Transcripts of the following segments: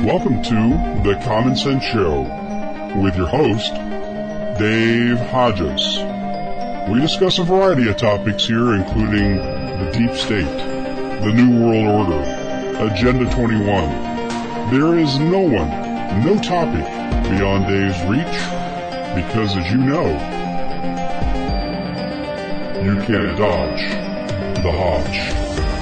Welcome to The Common Sense Show with your host, Dave Hodges. We discuss a variety of topics here, including the deep state, the New World Order, Agenda 21. There is no one, no topic beyond Dave's reach, because as you know, you can't dodge the Hodge.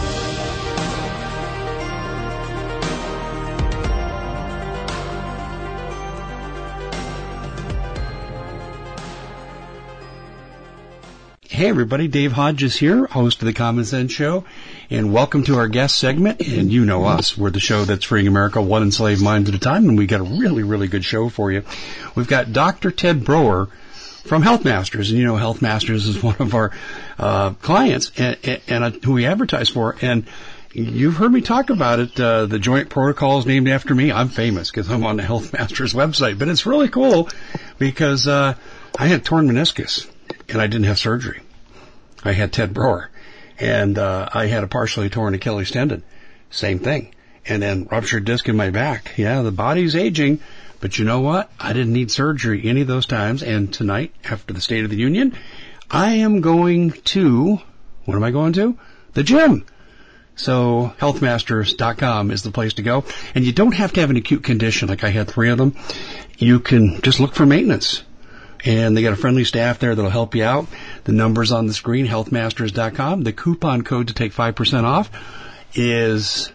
Hey everybody, Dave Hodges here, host of The Common Sense Show, and welcome to our guest segment. And you know us, we're the show that's freeing America one enslaved mind at a time, and we got a really good show for you. We've got Dr. Ted Broer from Health Masters, and you know Health Masters is one of our clients and who we advertise for, and you've heard me talk about it. The joint protocol is named after me. I'm famous because I'm on the Health Masters website, but it's really cool because I had torn meniscus and I didn't have surgery. I had Ted Broer, and I had a partially torn Achilles tendon. Same thing. And then ruptured disc in my back. Yeah, the body's aging, but you know what? I didn't need surgery any of those times. And tonight, after the State of the Union, I am going to, what am I going to? The gym. So healthmasters.com is the place to go. And you don't have to have an acute condition like I had 3 of them. You can just look for maintenance. And they got a friendly staff there that'll help you out. The number's on the screen, healthmasters.com. The coupon code to take 5% off is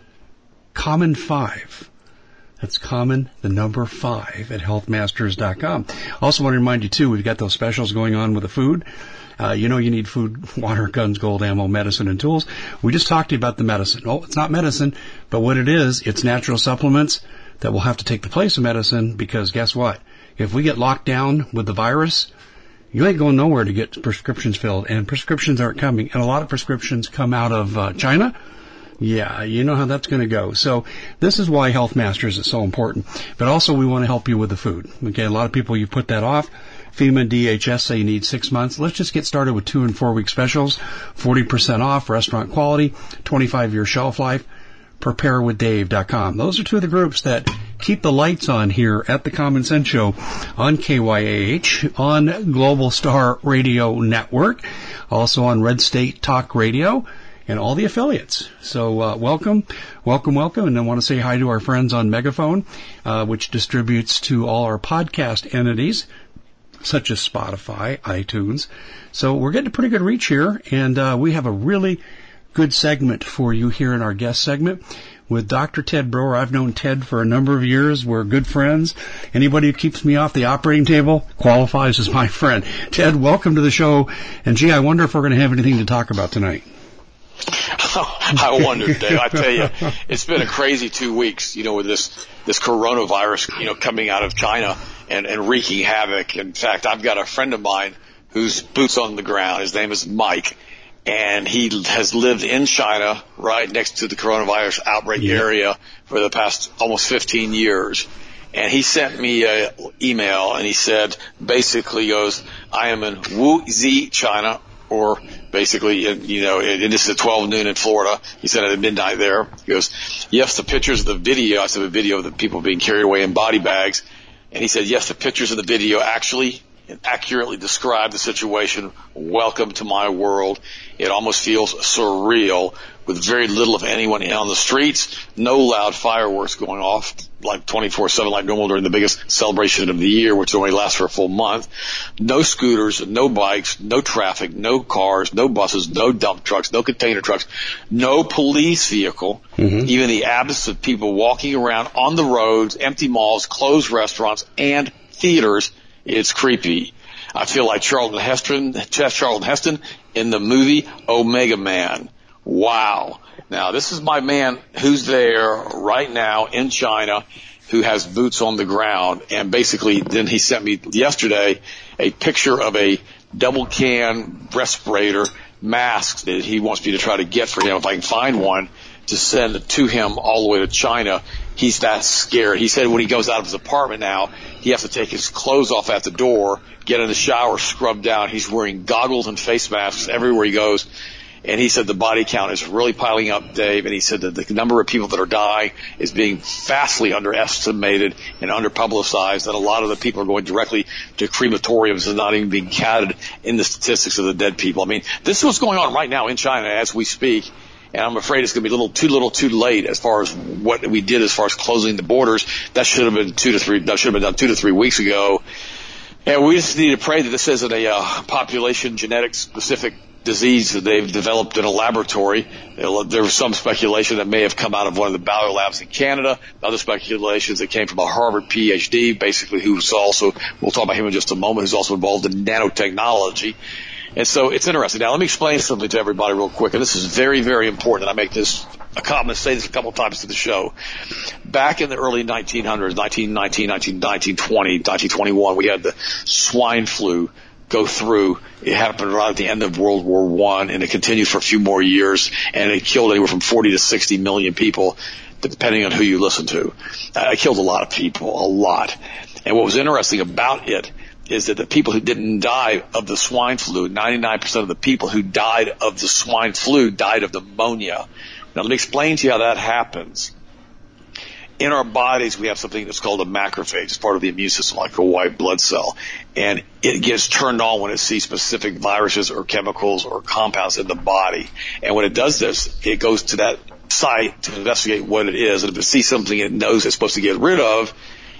COMMON5. That's common, the number 5 at healthmasters.com. Also want to remind you, too, we've got those specials going on with the food. You know you need food, water, guns, gold, ammo, medicine, and tools. We just talked to you about the medicine. Oh, it's not medicine, but what it is, it's natural supplements that will have to take the place of medicine because guess what? If we get locked down with the virus, you ain't going nowhere to get prescriptions filled, and prescriptions aren't coming. And a lot of prescriptions come out of China. Yeah, you know how that's going to go. So this is why Health Masters is so important. But also we want to help you with the food. Okay, a lot of people, you put that off. FEMA and DHS say you need 6 months. Let's just get started with 2 and 4 week specials. 40% off, restaurant quality, 25-year shelf life. PrepareWithDave.com. Those are 2 of the groups that keep the lights on here at the Common Sense Show on KYAH, on Global Star Radio Network, also on Red State Talk Radio, and all the affiliates. So welcome. And I want to say hi to our friends on Megaphone, which distributes to all our podcast entities, such as Spotify, iTunes. So we're getting a pretty good reach here, and we have a really good segment for you here in our guest segment with Dr. Ted Broer. I've known Ted for a number of years. We're good friends. Anybody who keeps me off the operating table qualifies as my friend. Ted, welcome to the show. And gee, I wonder if we're going to have anything to talk about tonight. I wonder, Dave. I tell you, it's been a crazy 2 weeks, with this coronavirus, coming out of China and wreaking havoc. In fact, I've got a friend of mine who's boots on the ground. His name is Mike. And he has lived in China right next to the coronavirus outbreak area for the past almost 15 years. And he sent me an email and he said, basically goes, I am in Wuxi, China, or basically, and this is at 12 noon in Florida. He said at midnight there. He goes, yes, the pictures of the video. I said a video of the people being carried away in body bags. And he said, yes, the pictures of the video actually accurately describe the situation. Welcome to my world. It almost feels surreal with very little of anyone on the streets, no loud fireworks going off like 24/7 like normal during the biggest celebration of the year, which only lasts for a full month. No scooters, no bikes, no traffic, no cars, no buses, no dump trucks, no container trucks, no police vehicle, even the absence of people walking around on the roads, empty malls, closed restaurants, and theaters. It's creepy. I feel like Chef Charlton Heston in the movie Omega Man. Wow. Now, this is my man who's there right now in China who has boots on the ground. And basically, then he sent me yesterday a picture of a double can respirator mask that he wants me to try to get for him if I can find one to send to him all the way to China. He's that scared. He said when he goes out of his apartment now, he has to take his clothes off at the door, get in the shower, scrub down. He's wearing goggles and face masks everywhere he goes. And he said the body count is really piling up, Dave. And he said that the number of people that are dying is being vastly underestimated and underpublicized, that a lot of the people are going directly to crematoriums and not even being counted in the statistics of the dead people. I mean, this is what's going on right now in China as we speak. And I'm afraid it's going to be a little too late as far as what we did as far as closing the borders. That should have been done 2 to 3 weeks ago. And we just need to pray that this isn't a population genetic specific disease that they've developed in a laboratory. There was some speculation that may have come out of one of the bio labs in Canada. Other speculations that came from a Harvard PhD, basically, who's also, we'll talk about him in just a moment, who's also involved in nanotechnology. And so it's interesting. Now, let me explain something to everybody real quick, and this is very, very important. I make this a comment, say this a couple of times to the show. Back in the early 1900s, 1919, 1920, 1921, we had the swine flu go through. It happened right at the end of World War I, and it continued for a few more years, and it killed anywhere from 40 to 60 million people, depending on who you listen to. It killed a lot of people, a lot. And what was interesting about it is that the people who didn't die of the swine flu, 99% of the people who died of the swine flu died of pneumonia. Now, let me explain to you how that happens. In our bodies, we have something that's called a macrophage. It's part of the immune system, like a white blood cell. And it gets turned on when it sees specific viruses or chemicals or compounds in the body. And when it does this, it goes to that site to investigate what it is. And if it sees something it knows it's supposed to get rid of,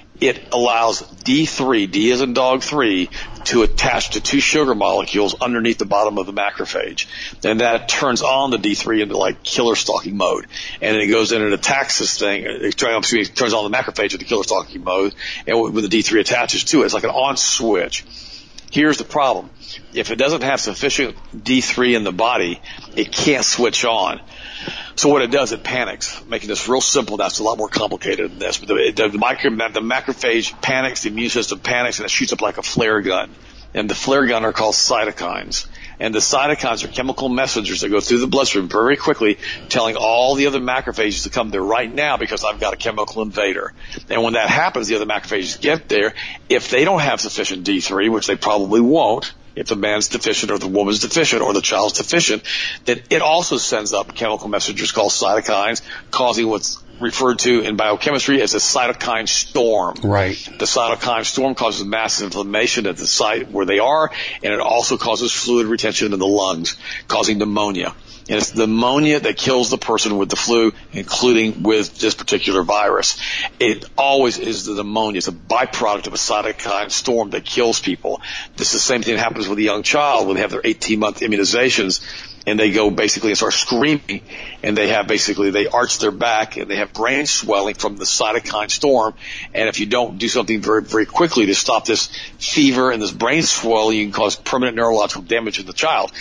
it allows D3, D as in dog 3, to attach to 2 sugar molecules underneath the bottom of the macrophage. And that turns on the D3 into like killer stalking mode. And then it goes in and attacks this thing. It turns on the macrophage into killer stalking mode. And when the D3 attaches to it, it's like an on switch. Here's the problem. If it doesn't have sufficient D3 in the body, it can't switch on. So what it does, it panics, making this real simple. That's a lot more complicated than this. But the macrophage panics, the immune system panics, and it shoots up like a flare gun. And the flare gun are called cytokines. And the cytokines are chemical messengers that go through the bloodstream very quickly, telling all the other macrophages to come there right now because I've got a chemical invader. And when that happens, the other macrophages get there. If they don't have sufficient D3, which they probably won't, if the man's deficient or the woman's deficient or the child's deficient, then it also sends up chemical messengers called cytokines, causing what's referred to in biochemistry as a cytokine storm. Right. The cytokine storm causes massive inflammation at the site where they are, and it also causes fluid retention in the lungs, causing pneumonia. And it's the pneumonia that kills the person with the flu, including with this particular virus. It always is the pneumonia. It's a byproduct of a cytokine storm that kills people. This is the same thing that happens with a young child when they have their 18-month immunizations, and they go basically and start screaming, and they arch their back, and they have brain swelling from the cytokine storm. And if you don't do something very, very quickly to stop this fever and this brain swelling, you can cause permanent neurological damage in the child.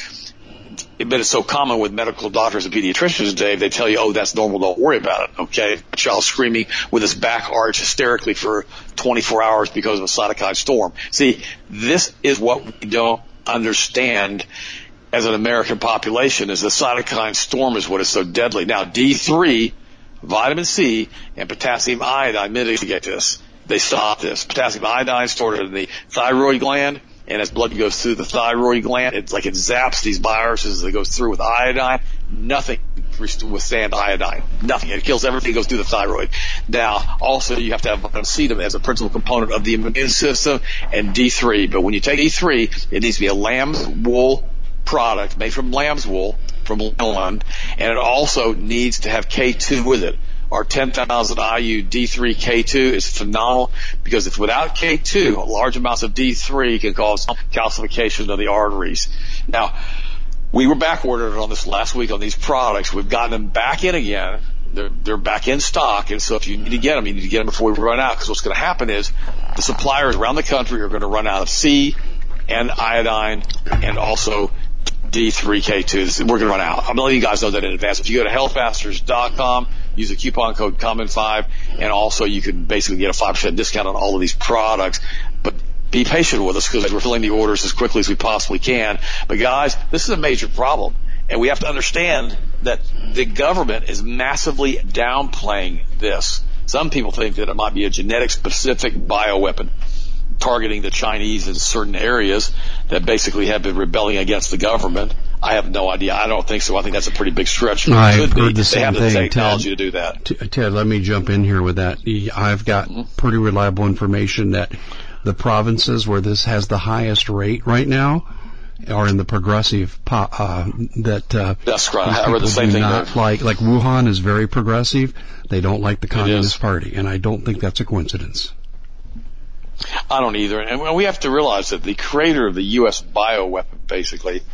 But it's so common with medical doctors and pediatricians, Dave, they tell you, oh, that's normal, don't worry about it, okay? A child screaming with his back arched hysterically for 24 hours because of a cytokine storm. See, this is what we don't understand as an American population, is the cytokine storm is what is so deadly. Now, D3, vitamin C, and potassium iodine mitigate this. They stop this. Potassium iodine is stored in the thyroid gland, and as blood goes through the thyroid gland, it's like it zaps these viruses as it goes through with iodine. Nothing can withstand iodine. Nothing. It kills everything that goes through the thyroid. Now, also, you have to have vitamin C as a principal component of the immune system, and D3. But when you take D3, it needs to be a lamb's wool product made from lamb's wool, from Leland, and it also needs to have K2 with it. Our 10,000 IU D3 K2 is phenomenal because if without K2, large amounts of D3 can cause calcification of the arteries. Now, we were back ordered on this last week on these products. We've gotten them back in again. They're back in stock, and so if you need to get them, you need to get them before we run out, because what's going to happen is the suppliers around the country are going to run out of C and iodine and also D3K2. We're going to run out. I'm letting you guys know that in advance. If you go to healthmasters.com, use the coupon code COMMON5, and also you can basically get a 5% discount on all of these products. But be patient with us because we're filling the orders as quickly as we possibly can. But guys, this is a major problem, and we have to understand that the government is massively downplaying this. Some people think that it might be a genetic-specific bioweapon targeting the Chinese in certain areas that basically have been rebelling against the government. I have no idea. I don't think so. I think that's a pretty big stretch. I've heard the same thing. They have the technology to do that. Ted, let me jump in here with that. I've got pretty reliable information that the provinces where this has the highest rate right now are in the progressive that's right. I read the same thing. Like Wuhan is very progressive. They don't like the Communist Party, and I don't think that's a coincidence. I don't either. And we have to realize that the creator of the U.S. bioweapon, basically,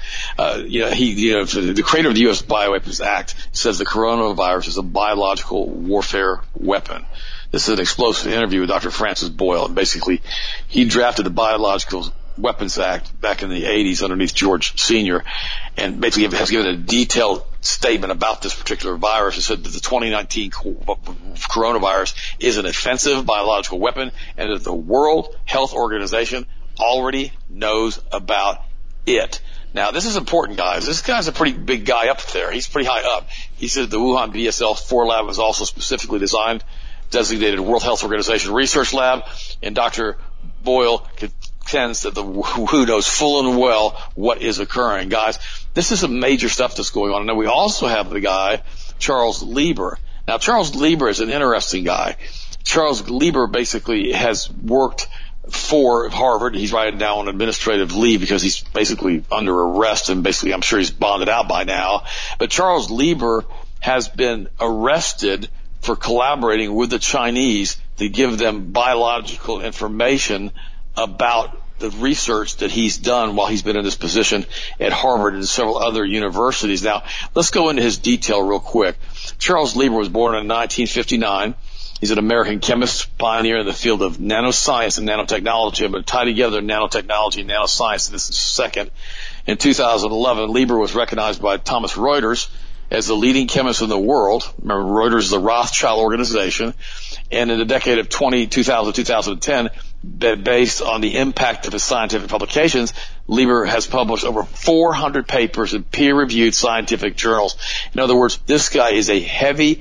the creator of the U.S. Bioweapons Act says the coronavirus is a biological warfare weapon. This is an explosive interview with Dr. Francis Boyle, and basically he drafted the Biological Weapons Act back in the 80s underneath George Sr., and basically has given a detailed statement about this particular virus. It said that the 2019 coronavirus is an offensive biological weapon, and that the World Health Organization already knows about it. Now, this is important, guys. This guy's a pretty big guy up there. He's pretty high up. He said the Wuhan BSL-4 lab was also specifically designed, designated World Health Organization research lab, and Dr. Boyle contends that the WHO knows full and well what is occurring. Guys, this is some major stuff that's going on. And then we also have the guy, Charles Lieber. Now, Charles Lieber is an interesting guy. Charles Lieber basically has worked for Harvard. He's right now on administrative leave because he's basically under arrest, and basically I'm sure he's bonded out by now. But Charles Lieber has been arrested for collaborating with the Chinese to give them biological information about the research that he's done while he's been in this position at Harvard and several other universities. Now, let's go into his detail real quick. Charles Lieber was born in 1959. He's an American chemist, pioneer in the field of nanoscience and nanotechnology. I'm going to tie together nanotechnology and nanoscience in this second. In 2011, Lieber was recognized by Thomson Reuters as the leading chemist in the world. Remember, Reuters is the Rothschild organization. And in the decade of 2000-2010, based on the impact of his scientific publications, Lieber has published over 400 papers in peer-reviewed scientific journals. In other words, this guy is a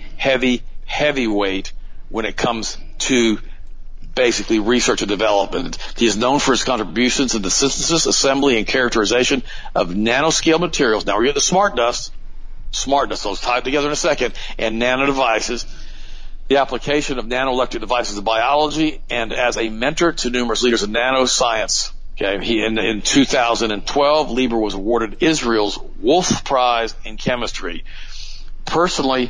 heavyweight when it comes to basically research and development. He is known for his contributions in the synthesis, assembly, and characterization of nanoscale materials. Now we're getting to smart dust, those tied together in a second, and nanodevices, the application of nanoelectric devices in biology, and as a mentor to numerous leaders in nanoscience. Okay, in 2012, Lieber was awarded Israel's Wolf Prize in Chemistry. Personally,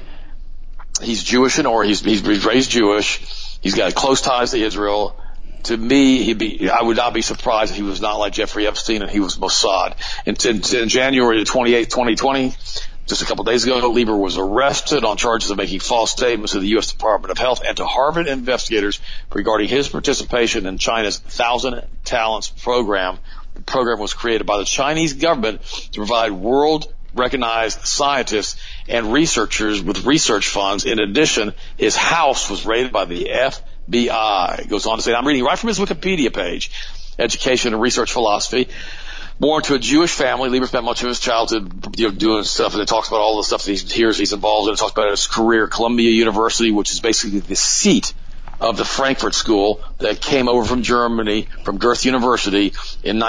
he's Jewish, or he's raised Jewish. He's got close ties to Israel. To me, I would not be surprised if he was not like Jeffrey Epstein and he was Mossad. In January 28, 2020, just a couple of days ago, Lieber was arrested on charges of making false statements to the U.S. Department of Health and to Harvard investigators regarding his participation in China's 1,000 Talents program. The program was created by the Chinese government to provide world-recognized scientists and researchers with research funds. In addition, his house was raided by the FBI. It goes on to say, I'm reading right from his Wikipedia page, Education and Research Philosophy. Born to a Jewish family, Lieber spent much of his childhood doing stuff, and it talks about all the stuff that he's involved in. It talks about his career at Columbia University, which is basically the seat of the Frankfurt School that came over from Germany, from Goethe University in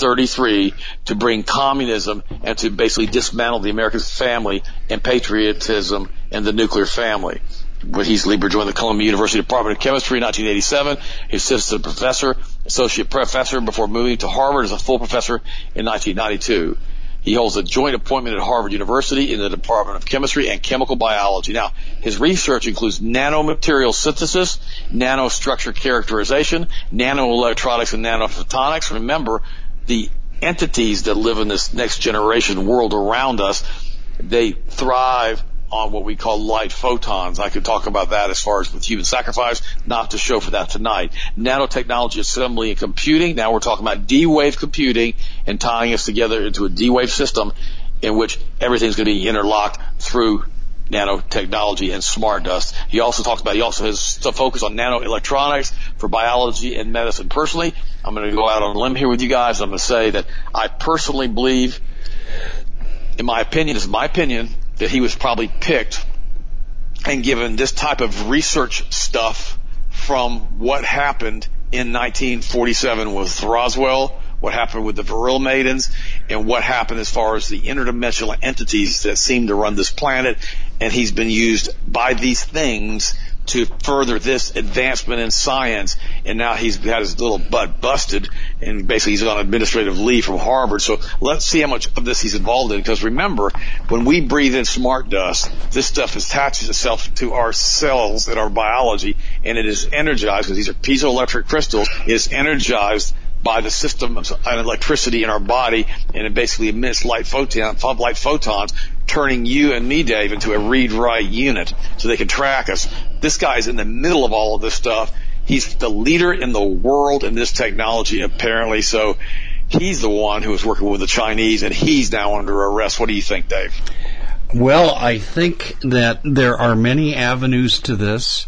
1933 to bring communism and to basically dismantle the American family and patriotism and the nuclear family. But Lieber joined the Columbia University Department of Chemistry in 1987. He assisted professor, associate professor before moving to Harvard as a full professor in 1992. He holds a joint appointment at Harvard University in the Department of Chemistry and Chemical Biology. Now, his research includes nanomaterial synthesis, nanostructure characterization, nanoelectronics, and nanophotonics. Remember, the entities that live in this next generation world around us, they thrive on what we call light photons. I could talk about that as far as with human sacrifice, not to show for that tonight. Nanotechnology, assembly, and computing. Now we're talking about D-wave computing and tying us together into a D-wave system in which everything's going to be interlocked through nanotechnology and smart dust. He also has some focus on nanoelectronics for biology and medicine. Personally, I'm going to go out on a limb here with you guys. I'm going to say that I personally believe, in my opinion, that he was probably picked and given this type of research stuff from what happened in 1947 with Roswell, what happened with the Vril Maidens, and what happened as far as the interdimensional entities that seem to run this planet. And he's been used by these things to further this advancement in science, and now he's got his little butt busted, and basically he's on administrative leave from Harvard. So let's see how much of this he's involved in, because remember, when we breathe in smart dust, this stuff attaches itself to our cells and our biology, and it is energized, because these are piezoelectric crystals, it is energized by the system of electricity in our body, and it basically emits light photons, turning you and me, Dave, into a read-write unit so they can track us. This guy's in the middle of all of this stuff. He's the leader in the world in this technology, apparently. So he's the one who was working with the Chinese, and he's now under arrest. What do you think, Dave? Well, I think that there are many avenues to this.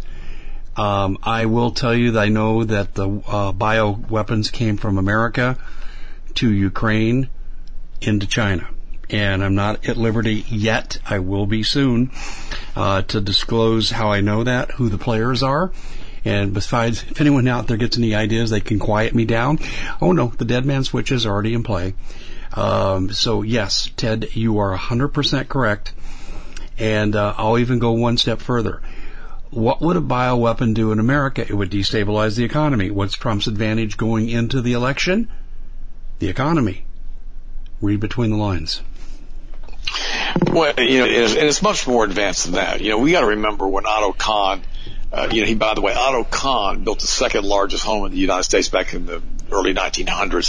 I will tell you that I know that the bioweapons came from America to Ukraine into China. And I'm not at liberty yet, I will be soon, to disclose how I know that, who the players are. And besides, if anyone out there gets any ideas, they can quiet me down. Oh no, the dead man switch is already in play. So yes, Ted, you are 100% correct. And I'll even go one step further. What would a bioweapon do in America? It would destabilize the economy. What's Trump's advantage going into the election? The economy. Read between the lines. Well, and it's much more advanced than that. We got to remember when Otto Kahn, Otto Kahn built the second largest home in the United States back in the early 1900s.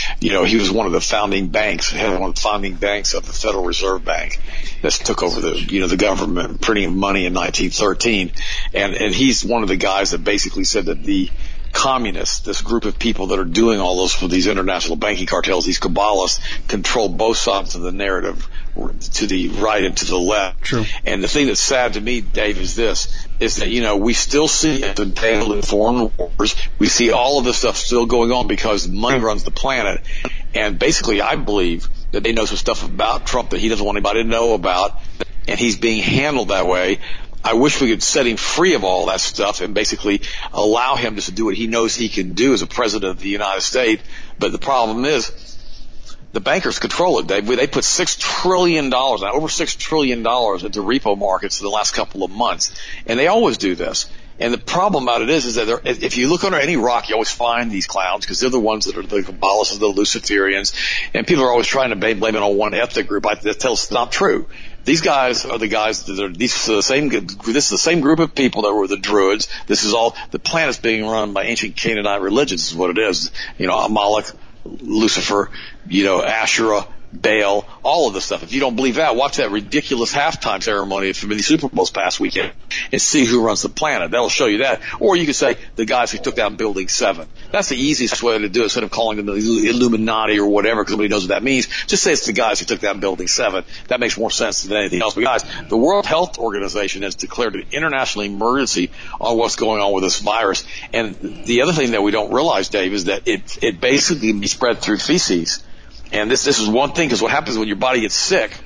He was one of the founding banks, one of the founding banks of the Federal Reserve Bank that took over the government printing money in 1913. And he's one of the guys that basically said that the communists, this group of people that are doing all this for these international banking cartels, these Kabbalists, control both sides of the narrative, to the right and to the left. True. And the thing that's sad to me, Dave, is that, we still see the tale in foreign wars. We see all of this stuff still going on because money runs the planet. And basically, I believe that they know some stuff about Trump that he doesn't want anybody to know about, and he's being handled that way. I wish we could set him free of all that stuff and basically allow him just to do what he knows he can do as a president of the United States. But the problem is, the bankers control it. They put $6 trillion, over $6 trillion into repo markets in the last couple of months. And they always do this. And the problem about it is that if you look under any rock, you always find these clowns, because they're the ones that are the Kabbalists, the Luciferians. And people are always trying to blame it on one ethnic group. I tell us it's not true. These guys are the guys that are, this is the same group of people that were the Druids. This is all, the planet's being run by ancient Canaanite religions is what it is. Amalek, Lucifer, Asherah, Baal, all of this stuff. If you don't believe that, watch that ridiculous halftime ceremony from the Super Bowl's past weekend and see who runs the planet. That'll show you that. Or you could say the guys who took down Building 7. That's the easiest way to do it, instead of calling them the Illuminati or whatever, because nobody knows what that means. Just say it's the guys who took down Building 7. That makes more sense than anything else. But guys, the World Health Organization has declared an international emergency on what's going on with this virus. And the other thing that we don't realize, Dave, is that it basically be spread through feces. And this is one thing, because what happens when your body gets sick,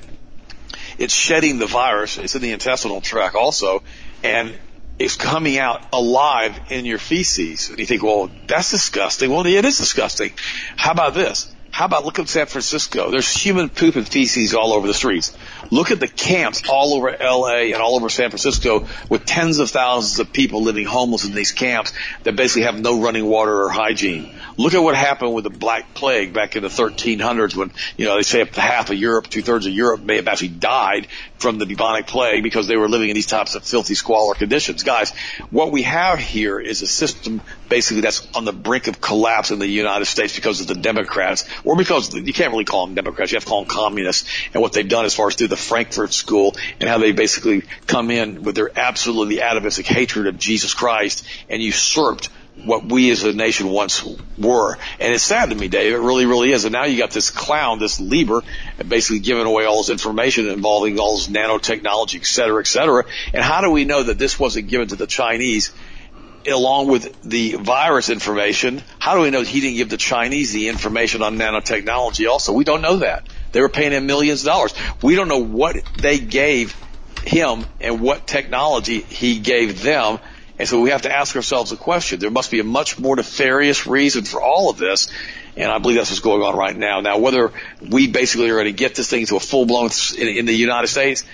it's shedding the virus. It's in the intestinal tract also, and it's coming out alive in your feces. And you think, well, that's disgusting. Well, it is disgusting. How about this? Look at San Francisco. There's human poop and feces all over the streets. Look at the camps all over L.A. and all over San Francisco, with tens of thousands of people living homeless in these camps that basically have no running water or hygiene. Look at what happened with the Black Plague back in the 1300s, when, they say up to half of Europe, 2/3 of Europe may have actually died from the bubonic plague because they were living in these types of filthy squalor conditions. Guys, what we have here is a system basically that's on the brink of collapse in the United States because of the Democrats, or because you can't really call them Democrats, you have to call them communists, and what they've done as far as through the Frankfurt School, and how they basically come in with their absolutely atavistic hatred of Jesus Christ and usurped what we as a nation once were. And it's sad to me, Dave. It really, really is. And now you got this clown, this Lieber, basically giving away all this information involving all this nanotechnology, et cetera, et cetera. And how do we know that this wasn't given to the Chinese along with the virus information? How do we know he didn't give the Chinese the information on nanotechnology also? We don't know that. They were paying him millions of dollars. We don't know what they gave him and what technology he gave them. And so we have to ask ourselves a question. There must be a much more nefarious reason for all of this. And I believe that's what's going on right now. Now, whether we basically are going to get this thing to a full-blown in the United States,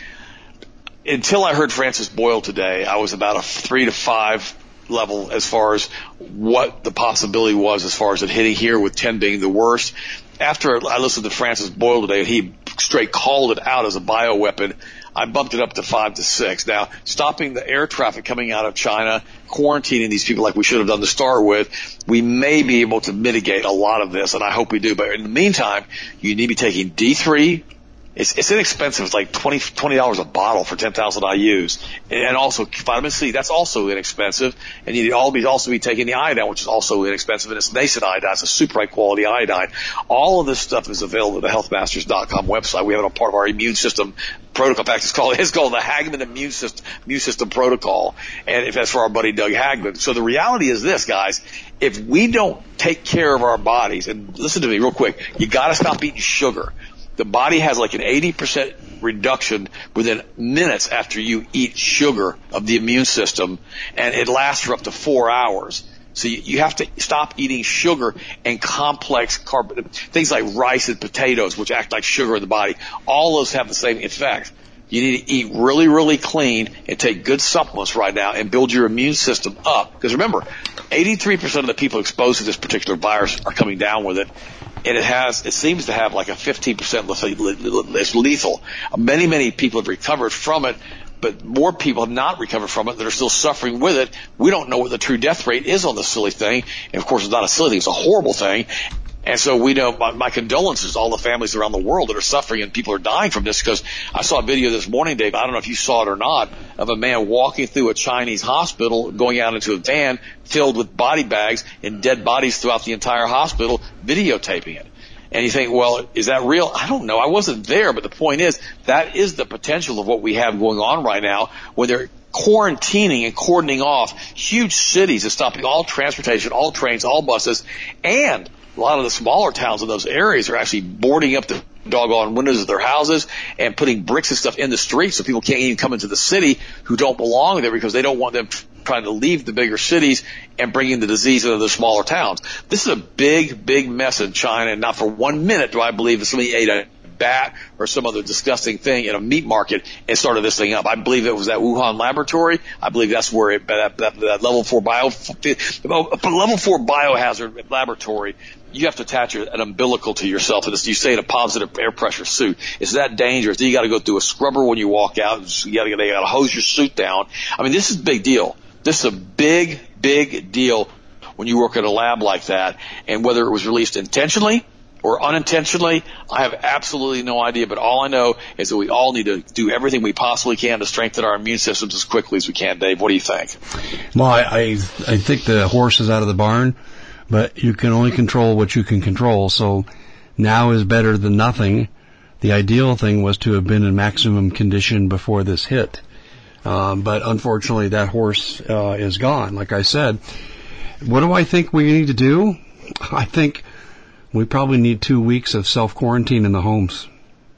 until I heard Francis Boyle today, I was about a 3 to 5 level as far as what the possibility was as far as it hitting here, with 10 being the worst. After I listened to Francis Boyle today, he straight called it out as a bioweapon. I bumped it up to 5 to 6. Now, stopping the air traffic coming out of China, quarantining these people like we should have done to start with, we may be able to mitigate a lot of this, and I hope we do. But in the meantime, you need to be taking D3. It's inexpensive. It's like $20 a bottle for 10,000 IUs. And also vitamin C, that's also inexpensive. And you need also be taking the iodine, which is also inexpensive. And it's nascent iodine. It's a super high quality iodine. All of this stuff is available at the healthmasters.com website. We have it on part of our immune system protocol. In fact, it's called the Hagman Immune System Protocol. And if that's for our buddy Doug Hagman. So the reality is this, guys. If we don't take care of our bodies, and listen to me real quick, you gotta stop eating sugar. The body has like an 80% reduction within minutes after you eat sugar of the immune system, and it lasts for up to 4 hours. So you have to stop eating sugar and complex things like rice and potatoes, which act like sugar in the body. All those have the same effect. You need to eat really, really clean and take good supplements right now and build your immune system up. Because remember, 83% of the people exposed to this particular virus are coming down with it. And it seems to have like a 15% less lethal. Many, many people have recovered from it, but more people have not recovered from it that are still suffering with it. We don't know what the true death rate is on this silly thing. And of course, it's not a silly thing. It's a horrible thing. And so we know, my condolences to all the families around the world that are suffering and people are dying from this, because I saw a video this morning, Dave, I don't know if you saw it or not, of a man walking through a Chinese hospital, going out into a van filled with body bags and dead bodies throughout the entire hospital, videotaping it. And you think, well, is that real? I don't know. I wasn't there, but the point is, that is the potential of what we have going on right now, when they're quarantining and cordoning off huge cities and stopping all transportation, all trains, all buses, and a lot of the smaller towns in those areas are actually boarding up the doggone windows of their houses and putting bricks and stuff in the streets so people can't even come into the city who don't belong there, because they don't want them trying to leave the bigger cities and bringing the disease into the smaller towns. This is a big, big mess in China, and not for 1 minute do I believe that somebody ate a bat or some other disgusting thing in a meat market and started this thing up. I believe it was that Wuhan laboratory. I believe that's where that level 4 biohazard laboratory. You have to attach an umbilical to yourself, and you stay in a positive air pressure suit. It's that dangerous. Then you got to go through a scrubber when you walk out. They got to hose your suit down. I mean, this is a big deal. This is a big, big deal when you work at a lab like that. And whether it was released intentionally or unintentionally, I have absolutely no idea. But all I know is that we all need to do everything we possibly can to strengthen our immune systems as quickly as we can. Dave, what do you think? Well, I think the horse is out of the barn, but you can only control what you can control. So now is better than nothing. The ideal thing was to have been in maximum condition before this hit. But unfortunately, that horse is gone. Like I said, what do I think we need to do? I think we probably need 2 weeks of self-quarantine in the homes.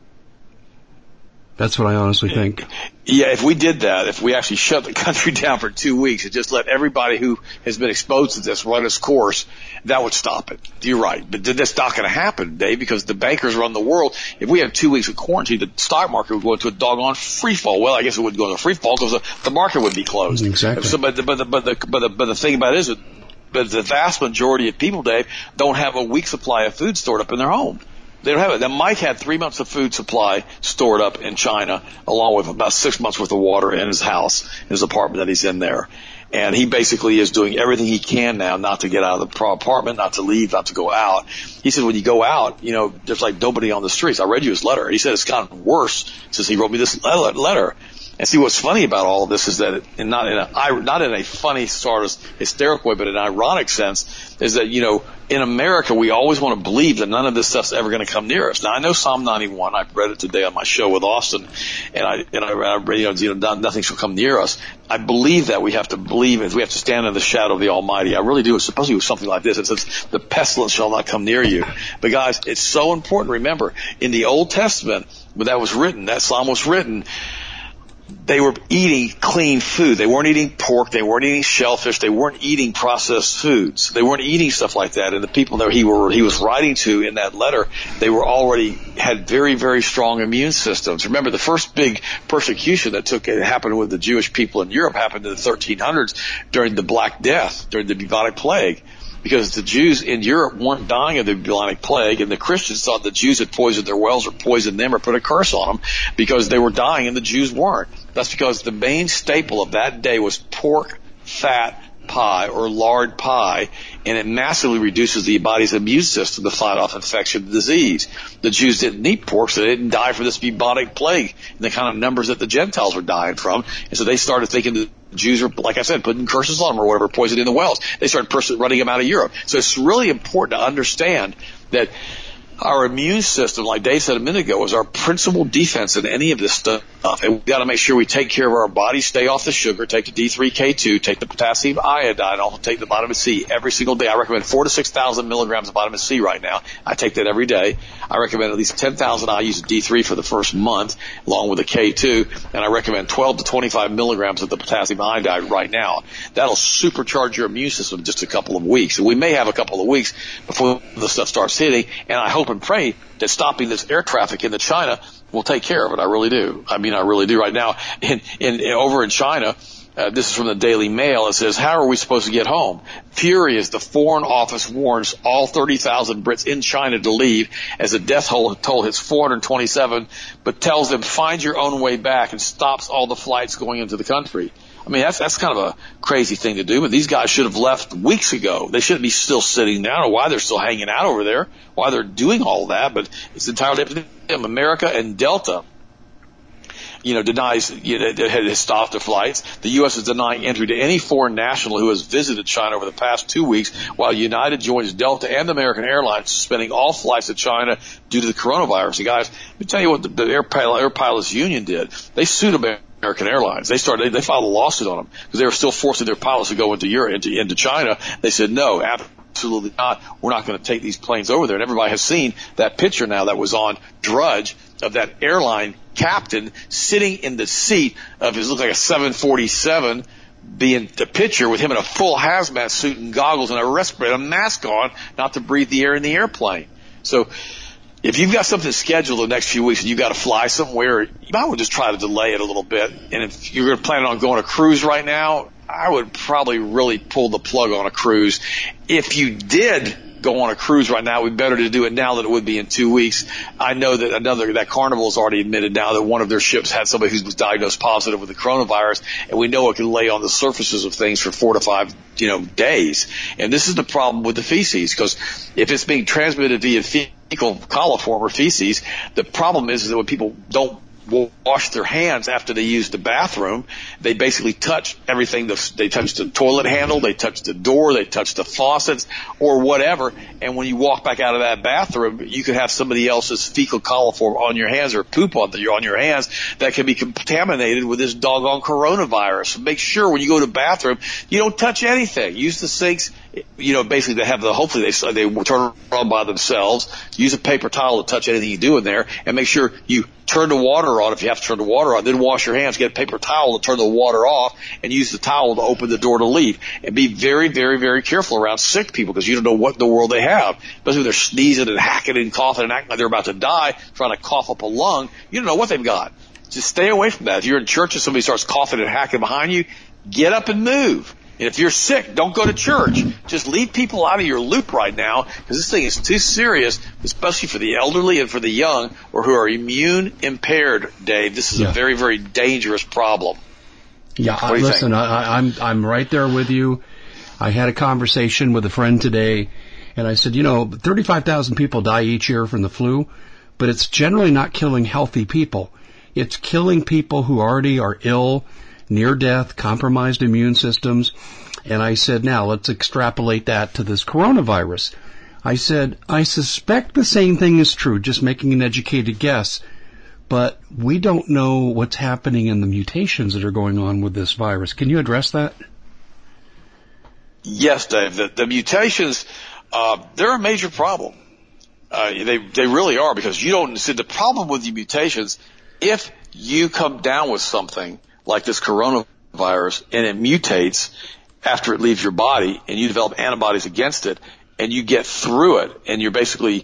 That's what I honestly think. Yeah, if we did that, if we actually shut the country down for 2 weeks and just let everybody who has been exposed to this run its course, that would stop it. You're right. But that's not going to happen, Dave, because the bankers run the world. If we have 2 weeks of quarantine, the stock market would go into a doggone free fall. Well, I guess it wouldn't go into a free fall because the market would be closed. Exactly. So, but the thing about it is, but the vast majority of people, Dave, don't have a week's supply of food stored up in their home. They don't have it. Now, Mike had 3 months of food supply stored up in China, along with about 6 months worth of water in his house, in his apartment that he's in there. And he basically is doing everything he can now not to get out of the apartment, not to leave, not to go out. He said when you go out, there's like nobody on the streets. I read you his letter. He said it's gotten worse since he wrote me this letter. And see, what's funny about all of this is that, and not in a funny sort of hysterical way, but in an ironic sense, is that, in America, we always want to believe that none of this stuff's ever going to come near us. Now, I know Psalm 91. I read it today on my show with Austin, and I read, nothing shall come near us. I believe that we have to believe it. We have to stand in the shadow of the Almighty. I really do. It's supposed to be something like this. It says, the pestilence shall not come near you. But guys, it's so important. Remember, in the Old Testament, when that was written, that Psalm was written, they were eating clean food. They weren't eating pork. They weren't eating shellfish. They weren't eating processed foods. They weren't eating stuff like that. And the people that he was writing to in that letter, they were already had very, very strong immune systems. Remember, the first big persecution that happened with the Jewish people in Europe happened in the 1300s during the Black Death, during the bubonic plague. Because the Jews in Europe weren't dying of the bubonic plague, and the Christians thought the Jews had poisoned their wells or poisoned them or put a curse on them because they were dying and the Jews weren't. That's because the main staple of that day was pork fat pie or lard pie, and it massively reduces the body's immune system to fight off infection and disease. The Jews didn't eat pork, so they didn't die from this bubonic plague in the kind of numbers that the Gentiles were dying from. And so they started thinking that the Jews were, like I said, putting curses on them or whatever, poisoning the wells. They started running them out of Europe. So it's really important to understand that our immune system, like Dave said a minute ago, is our principal defense in any of this stuff. And we've got to make sure we take care of our body, stay off the sugar, take the D3K2, take the potassium iodine, also take the vitamin C every single day. I recommend 4,000 to 6,000 milligrams of vitamin C right now. I take that every day. I recommend at least 10,000 IUs of D3 for the first month, along with the K2. And I recommend 12 to 25 milligrams of the potassium iodine right now. That'll supercharge your immune system in just a couple of weeks. And we may have a couple of weeks before the stuff starts hitting. And I hope and pray that stopping this air traffic into China will take care of it. I really do. I mean, I really do. Right now, over in China, this is from the Daily Mail. It says, how are we supposed to get home? Furious, the Foreign Office warns all 30,000 Brits in China to leave as the death toll hits 427, but tells them find your own way back and stops all the flights going into the country. I mean, that's kind of a crazy thing to do, but these guys should have left weeks ago. They shouldn't be still sitting down, or why they're still hanging out over there, why they're doing all that, but it's entirely up to them. America and Delta, denies, has stopped the flights. The U.S. is denying entry to any foreign national who has visited China over the past 2 weeks, while United joins Delta and American Airlines suspending all flights to China due to the coronavirus. And guys, let me tell you what the Air Pilots Union did. They sued American Airlines. They filed a lawsuit on them because they were still forcing their pilots to go into Europe, into China. They said, no, absolutely not. We're not going to take these planes over there. And everybody has seen that picture now that was on Drudge of that airline captain sitting in the seat of his, looks like a 747, being the picture with him in a full hazmat suit and goggles and a respirator, a mask on, not to breathe the air in the airplane. So if you've got something scheduled the next few weeks and you've got to fly somewhere, you might want to just try to delay it a little bit. And if you're planning on going on a cruise right now, I would probably really pull the plug on a cruise. If you did go on a cruise right now, it would be better to do it now than it would be in 2 weeks. I know that that Carnival has already admitted now that one of their ships had somebody who was diagnosed positive with the coronavirus, and we know it can lay on the surfaces of things for 4 to 5, days. And this is the problem with the feces, because if it's being transmitted via fecal coliform or feces, the problem is that when people don't wash their hands after they use the bathroom, they basically touch everything. They touch the toilet handle, they touch the door, they touch the faucets or whatever. And when you walk back out of that bathroom, you could have somebody else's fecal coliform on your hands or poop on your hands that can be contaminated with this doggone coronavirus. So make sure when you go to the bathroom, you don't touch anything. Use the sinks. Basically they have hopefully they turn on by themselves. Use a paper towel to touch anything you do in there, and make sure you turn the water on if you have to turn the water on. Then wash your hands, get a paper towel to turn the water off, and use the towel to open the door to leave. And be very, very, very careful around sick people, because you don't know what in the world they have. Especially when they're sneezing and hacking and coughing and acting like they're about to die, trying to cough up a lung. You don't know what they've got. Just stay away from that. If you're in church and somebody starts coughing and hacking behind you, get up and move. And if you're sick, don't go to church. Just leave people out of your loop right now, because this thing is too serious, especially for the elderly and for the young, or who are immune impaired, Dave. This is a very, very dangerous problem. Yeah, listen, I'm right there with you. I had a conversation with a friend today, and I said, 35,000 people die each year from the flu, but it's generally not killing healthy people. It's killing people who already are ill, near death, compromised immune systems. And I said, now let's extrapolate that to this coronavirus. I said, I suspect the same thing is true, just making an educated guess, but we don't know what's happening in the mutations that are going on with this virus. Can you address that? Yes, Dave. The mutations, they're a major problem. They really are, because you don't see the problem with the mutations if you come down with something like this coronavirus and it mutates after it leaves your body and you develop antibodies against it and you get through it and you're basically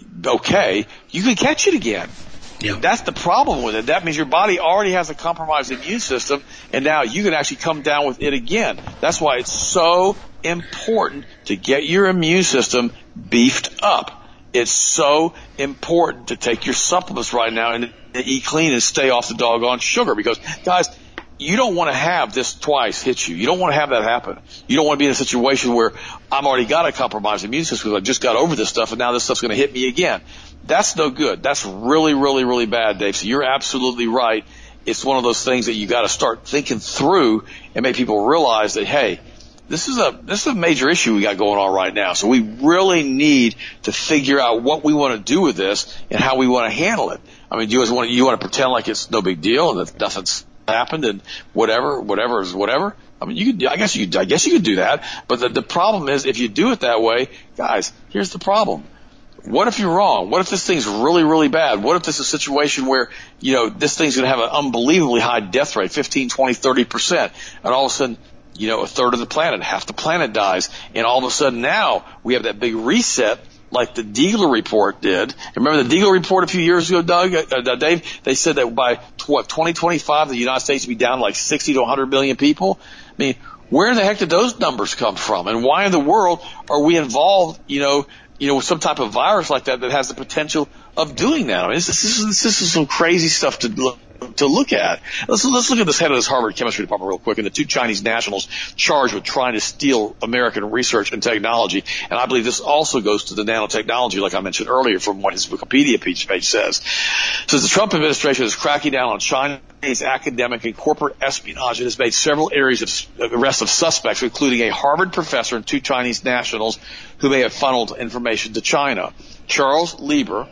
okay, you can catch it again. Yeah. That's the problem with it. That means your body already has a compromised immune system, and now you can actually come down with it again. That's why it's so important to get your immune system beefed up. It's so important to take your supplements right now and eat clean and stay off the doggone sugar, because, guys, you don't want to have this twice hit you. You don't want to have that happen. You don't want to be in a situation where I've already got a compromised immune system because I just got over this stuff and now this stuff's going to hit me again. That's no good. That's really, really, really bad, Dave. So you're absolutely right. It's one of those things that you got to start thinking through and make people realize that, hey, this is a major issue we got going on right now. So we really need to figure out what we want to do with this and how we want to handle it. I mean, you want to pretend like it's no big deal and that nothing's happened and whatever is whatever. I mean, I guess you could do that. But the problem is, if you do it that way, guys, here's the problem. What if you're wrong? What if this thing's really, really bad? What if this is a situation where, this thing's going to have an unbelievably high death rate, 15, 20, 30%, and all of a sudden, a third of the planet, half the planet dies, and all of a sudden now we have that big reset like the Deagler report did. Remember the Deagler report a few years ago, Dave? They said that by 2025, the United States would be down like 60 to 100 million people. I mean, where the heck did those numbers come from? And why in the world are we involved, with some type of virus like that has the potential of doing that? I mean, this is some crazy stuff to look at. Let's look at this head of this Harvard chemistry department real quick, and the 2 Chinese nationals charged with trying to steal American research and technology. And I believe this also goes to the nanotechnology, like I mentioned earlier, from what his Wikipedia page says. Says the Trump administration is cracking down on Chinese academic and corporate espionage and has made several areas of arrest of suspects, including a Harvard professor and 2 Chinese nationals who may have funneled information to China. Charles Lieber,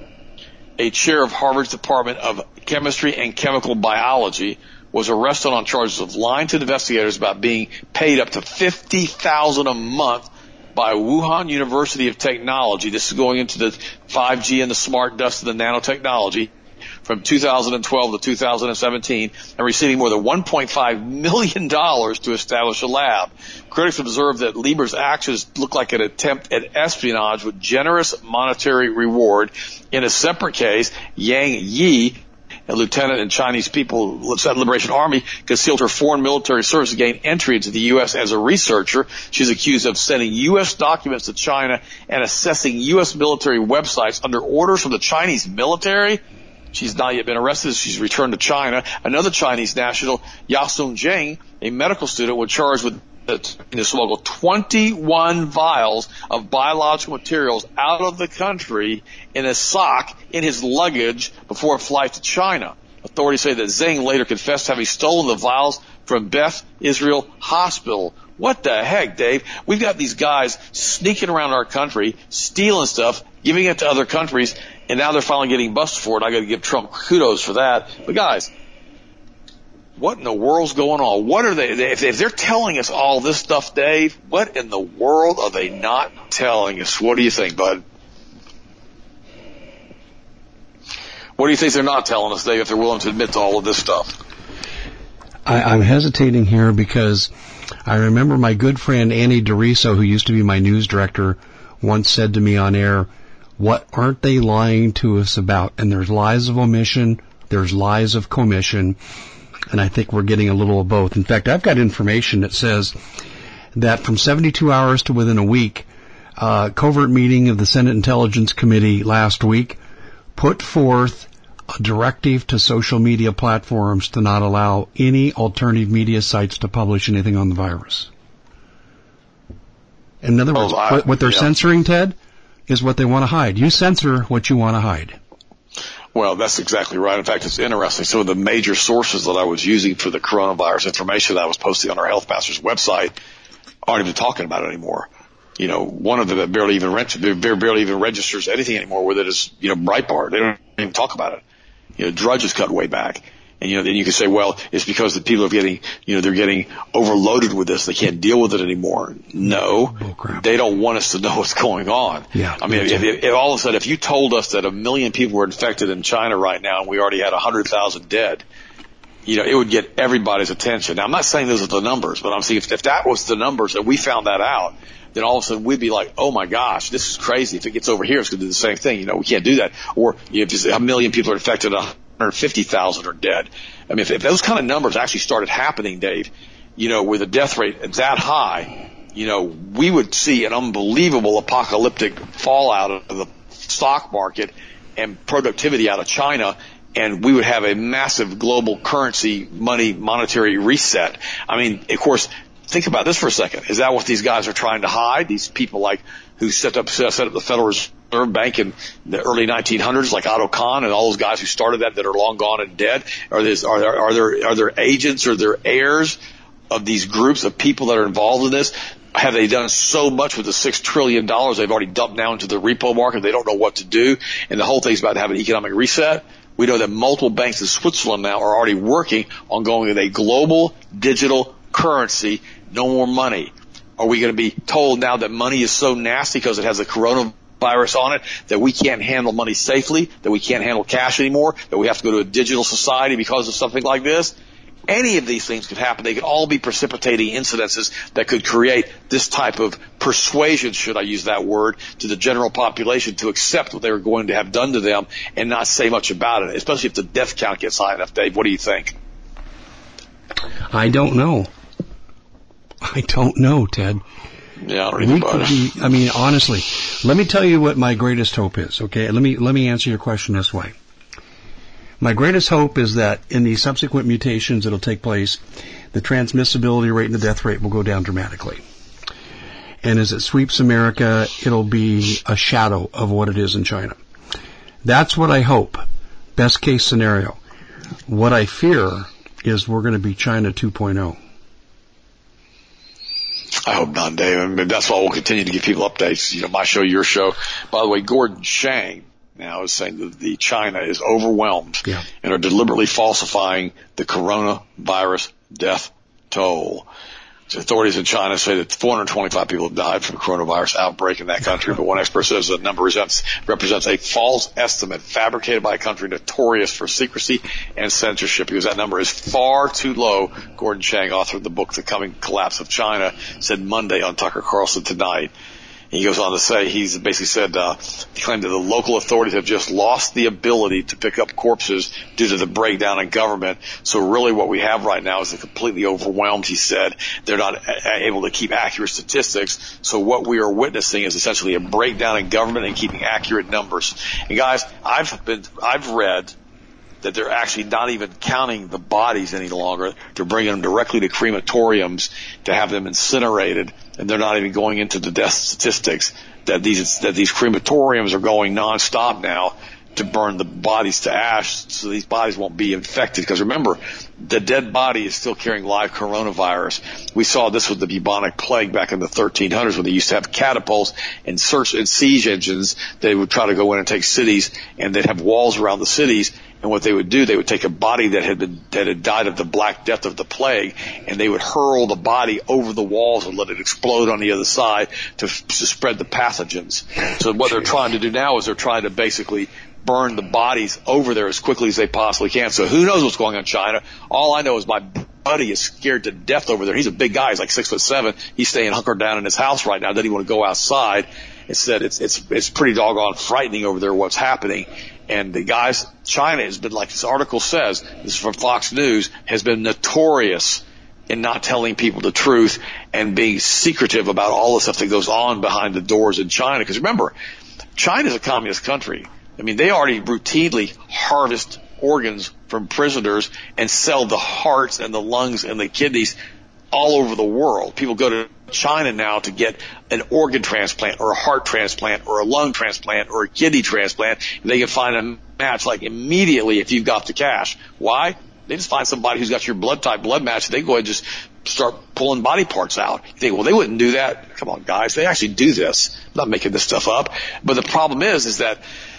a chair of Harvard's Department of Chemistry and Chemical Biology, was arrested on charges of lying to investigators about being paid up to $50,000 a month by Wuhan University of Technology. This is going into the 5G and the smart dust of the nanotechnology from 2012 to 2017, and receiving more than $1.5 million to establish a lab. Critics observed that Lieber's actions look like an attempt at espionage with generous monetary reward. In a separate case, Yang Yi, a lieutenant in Chinese People's Liberation Army, concealed her foreign military service to gain entry into the U.S. as a researcher. She's accused of sending U.S. documents to China and assessing U.S. military websites under orders from the Chinese military. She's not yet been arrested. She's returned to China. Another Chinese national, Yasung Zheng, a medical student, was charged with to smuggle 21 vials of biological materials out of the country in a sock in his luggage before a flight to China. Authorities say that Zheng later confessed having stolen the vials from Beth Israel Hospital. What the heck, Dave? We've got these guys sneaking around our country, stealing stuff, giving it to other countries, and now they're finally getting busted for it. I got to give Trump kudos for that. But guys, what in the world's going on? What are they? If they're telling us all this stuff, Dave, what in the world are they not telling us? What do you think, bud? What do you think they're not telling us, Dave, if they're willing to admit to all of this stuff? I'm hesitating here because I remember my good friend Annie DeRiso, who used to be my news director, once said to me on air, what aren't they lying to us about? And there's lies of omission, there's lies of commission, and I think we're getting a little of both. In fact, I've got information that says that from 72 hours to within a week, covert meeting of the Senate Intelligence Committee last week put forth a directive to social media platforms to not allow any alternative media sites to publish anything on the virus. In other words, what they're censoring, Ted, is what they want to hide. You censor what you want to hide. Well, that's exactly right. In fact, it's interesting. Some of the major sources that I was using for the coronavirus information that I was posting on our Health Masters website aren't even talking about it anymore. One of them that barely even registers anything anymore with it is, Breitbart. They don't even talk about it. Drudge is cut way back. And, then you can say, well, it's because the people are getting, they're getting overloaded with this. They can't deal with it anymore. No, they don't want us to know what's going on. Yeah, I mean, if all of a sudden, if you told us that 1 million people were infected in China right now and we already had 100,000 dead, it would get everybody's attention. Now, I'm not saying those are the numbers, but I'm saying if that was the numbers and we found that out, then all of a sudden we'd be like, oh my gosh, this is crazy. If it gets over here, it's going to do the same thing. We can't do that. Or if just 1 million people are infected, 150,000 are dead. I mean, if those kind of numbers actually started happening, Dave, with a death rate that high, we would see an unbelievable apocalyptic fallout of the stock market and productivity out of China, and we would have a massive global currency, monetary reset. I mean, of course, think about this for a second. Is that what these guys are trying to hide? These people who set up the Federal Reserve Bank in the early 1900s, like Otto Kahn and all those guys who started that are long gone and dead? Are there agents or there heirs of these groups of people that are involved in this? Have they done so much with the $6 trillion they've already dumped now into the repo market? They don't know what to do. And the whole thing's about to have an economic reset. We know that multiple banks in Switzerland now are already working on going with a global digital currency. No more money. Are we going to be told now that money is so nasty because it has a coronavirus on it that we can't handle money safely, that we can't handle cash anymore, that we have to go to a digital society because of something like this? Any of these things could happen. They could all be precipitating incidences that could create this type of persuasion, should I use that word, to the general population to accept what they were going to have done to them and not say much about it, especially if the death count gets high enough. Dave, what do you think? I don't know. I don't know, Ted. Yeah, I don't know about it. I mean, honestly, let me tell you what my greatest hope is, okay? Let me answer your question this way. My greatest hope is that in the subsequent mutations that'll take place, the transmissibility rate and the death rate will go down dramatically. And as it sweeps America, it'll be a shadow of what it is in China. That's what I hope. Best case scenario. What I fear is we're going to be China 2.0. I hope not, Dave. I mean, that's why we'll continue to give people updates. My show, your show. By the way, Gordon Chang now is saying that the China is overwhelmed and are deliberately falsifying the coronavirus death toll. So authorities in China say that 425 people have died from the coronavirus outbreak in that country, but one expert says the number represents a false estimate fabricated by a country notorious for secrecy and censorship, because that number is far too low. Gordon Chang, author of the book The Coming Collapse of China, said Monday on Tucker Carlson Tonight. He goes on to say, he's basically said, he claimed that the local authorities have just lost the ability to pick up corpses due to the breakdown in government. So really what we have right now is completely overwhelmed, he said. They're not able to keep accurate statistics. So what we are witnessing is essentially a breakdown in government and keeping accurate numbers. And guys, I've read that they're actually not even counting the bodies any longer. They're bringing them directly to crematoriums to have them incinerated, and they're not even going into the death statistics. That these crematoriums are going nonstop now to burn the bodies to ash, so these bodies won't be infected. Because remember, the dead body is still carrying live coronavirus. We saw this with the bubonic plague back in the 1300s, when they used to have catapults and search and siege engines. They would try to go in and take cities, and they'd have walls around the cities. And what they would do, they would take a body that had died of the Black Death of the plague, and they would hurl the body over the walls and let it explode on the other side to spread the pathogens. So what they're trying to do now is they're trying to basically burn the bodies over there as quickly as they possibly can. So who knows what's going on in China? All I know is my buddy is scared to death over there. He's a big guy. He's like 6'7". He's staying hunkered down in his house right now. Doesn't even want to go outside. Instead, it's pretty doggone frightening over there what's happening. And the guys, China has been, like this article says, this is from Fox News, has been notorious in not telling people the truth and being secretive about all the stuff that goes on behind the doors in China. Because remember, China is a communist country. I mean, they already routinely harvest organs from prisoners and sell the hearts and the lungs and the kidneys all over the world. People go to China now to get an organ transplant or a heart transplant or a lung transplant or a kidney transplant. And they can find a match like immediately if you've got the cash. Why? They just find somebody who's got your blood type, blood match. They go ahead and just start pulling body parts out. You think, well, they wouldn't do that. Come on, guys. They actually do this. I'm not making this stuff up. But the problem is that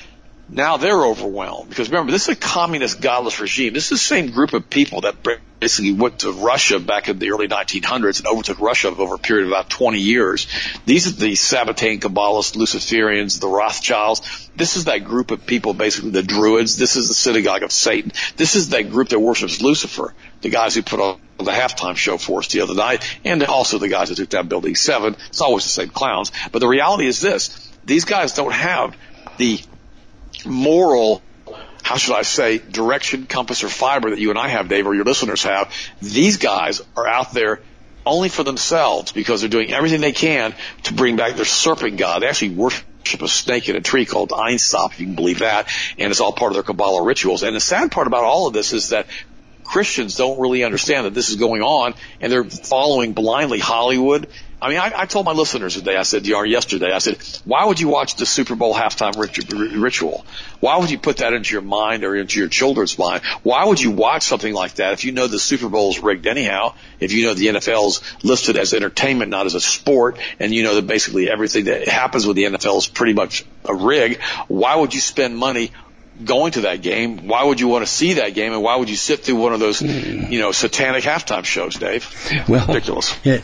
Now they're overwhelmed because remember, this is a communist, godless regime. This is the same group of people that basically went to Russia back in the early 1900s and overtook Russia over a period of about 20 years. These are the Sabbatean Kabbalists, Luciferians, the Rothschilds. This is that group of people, basically the Druids. This is the synagogue of Satan. This is that group that worships Lucifer, the guys who put on the halftime show for us the other night, and also the guys that took down Building 7. It's always the same clowns. But the reality is this. These guys don't have the moral, how should I say, direction, compass, or fiber that you and I have, Dave, or your listeners have. These guys are out there only for themselves because they're doing everything they can to bring back their serpent god. They actually worship a snake in a tree called Ein Sop, if you can believe that, and it's all part of their Kabbalah rituals. And the sad part about all of this is that Christians don't really understand that this is going on, and they're following blindly Hollywood. I mean, I told my listeners today, I said, yesterday, I said, why would you watch the Super Bowl halftime ritual? Why would you put that into your mind or into your children's mind? Why would you watch something like that if you know the Super Bowl's rigged anyhow, if you know the NFL's listed as entertainment, not as a sport, and you know that basically everything that happens with the NFL is pretty much a rig? Why would you spend money going to that game? Why would you want to see that game? And why would you sit through one of those, satanic halftime shows, Dave? Well, ridiculous. Yeah.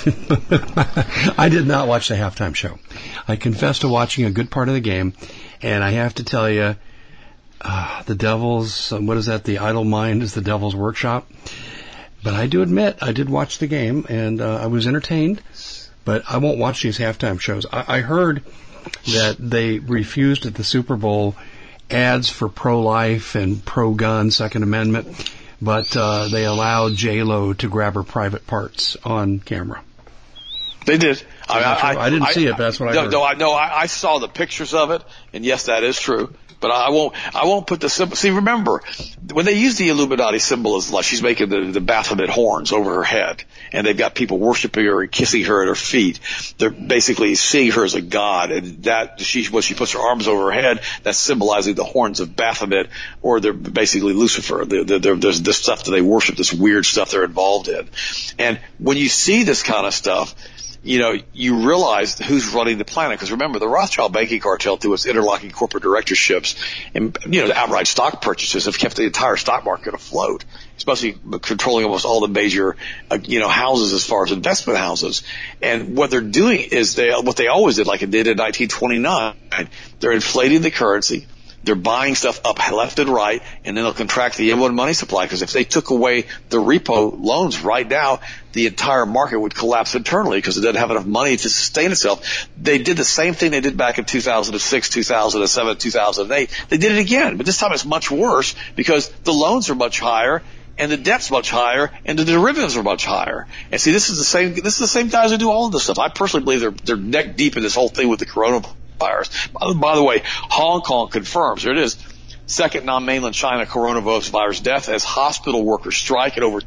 I did not watch the halftime show. I confess to watching a good part of the game, and I have to tell you, the devil's, what is that? The idle mind is the devil's workshop. But I do admit, I did watch the game, and I was entertained, but I won't watch these halftime shows. I heard that they refused at the Super Bowl ads for pro-life and pro-gun, Second Amendment, but they allowed J-Lo to grab her private parts on camera. They did. I didn't see it, but that's what I heard. I saw the pictures of it, and yes, that is true. But I won't put the symbol. See, remember, when they use the Illuminati symbol as like she's making the Baphomet horns over her head, and they've got people worshiping her and kissing her at her feet. They're basically seeing her as a god, and that when she puts her arms over her head, that's symbolizing the horns of Baphomet, or they're basically Lucifer. There's this stuff that they worship, this weird stuff they're involved in. And when you see this kind of stuff, you realize who's running the planet. Because remember, the Rothschild banking cartel, through its interlocking corporate directorships and, the outright stock purchases, have kept the entire stock market afloat, especially controlling almost all the major, houses as far as investment houses. And what they're doing is what they always did, like it did in 1929. They're inflating the currency. They're buying stuff up left and right, and then they'll contract the inward money supply, because if they took away the repo loans right now, the entire market would collapse internally because it doesn't have enough money to sustain itself. They did the same thing they did back in 2006, 2007, 2008. They did it again, but this time it's much worse because the loans are much higher, and the debt's much higher, and the derivatives are much higher. And see, this is the same guys who do all of this stuff. I personally believe they're neck deep in this whole thing with the coronavirus. By the way, Hong Kong confirms, there it is, second non-mainland China coronavirus death as hospital workers strike, and over